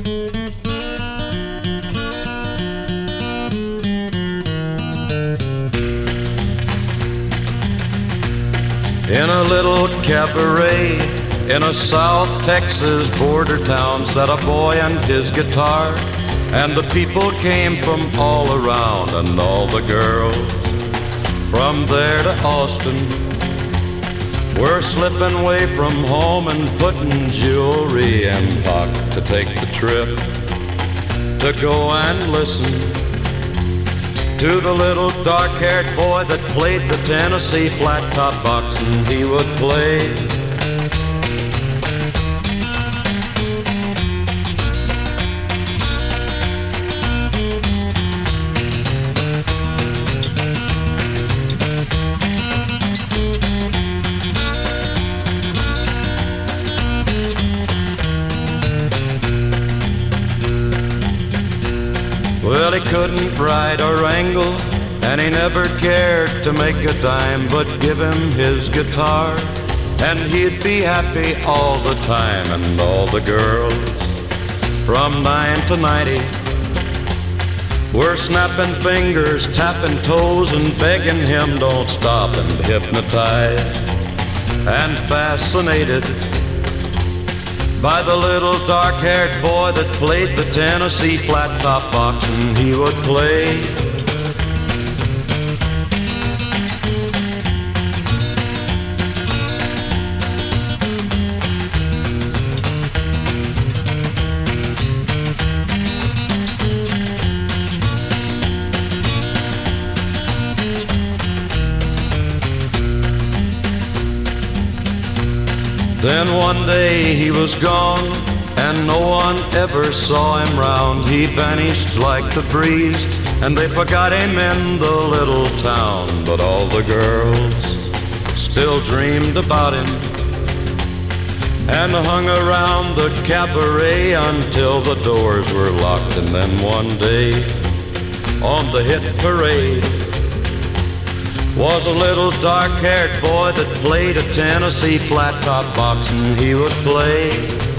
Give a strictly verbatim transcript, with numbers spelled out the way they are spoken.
In a little cabaret in a South Texas border town sat a boy and his guitar, and the people came from all around, and all the girls from there to Austin were slipping away from home and putting jewelry in pocket to take the trip to go and listen to the little dark-haired boy that played the Tennessee flat-top box, and he would play Well, he couldn't ride or wrangle, and he never cared to make a dime, but give him his guitar, and he'd be happy all the time. And all the girls from nine to ninety were snapping fingers, tapping toes, and begging him don't stop, and hypnotized and fascinated by the little dark-haired boy that played the Tennessee flat-top box, and he would play Then one day he was gone, and no one ever saw him round. He vanished like the breeze, and they forgot him in the little town. But all the girls still dreamed about him and hung around the cabaret until the doors were locked. And then one day on the hit parade was a little dark-haired boy that played a Tennessee flat-top box, and he would play